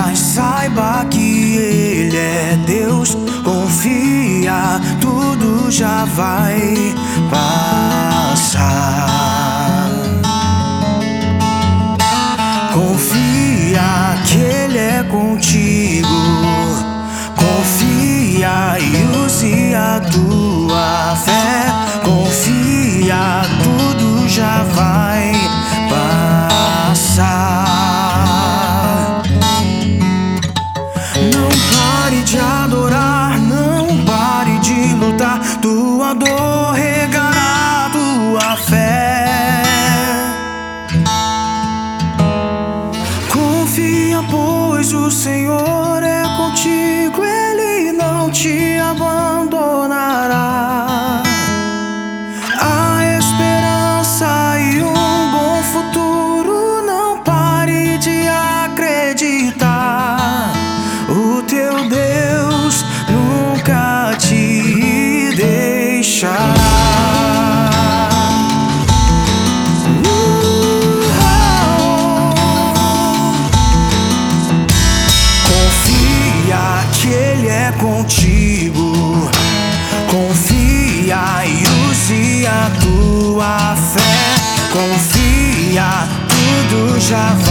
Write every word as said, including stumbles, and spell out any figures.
mas saiba que Ele é Deus. Confia, tudo já vai passar. Confia que Ele é contigo. Confia e use a tua fé. Confia, tudo já vai passar. Não pare de adorar, não pare de lutar. Tua dor regará tua fé. Confia, pois o Senhor é contigo. Ele não te abandonará. Há esperança e um bom futuro. Não pare de acreditar. O teu Deus nunca te deixará. Contigo, confia e use a tua fé. Confia, tudo já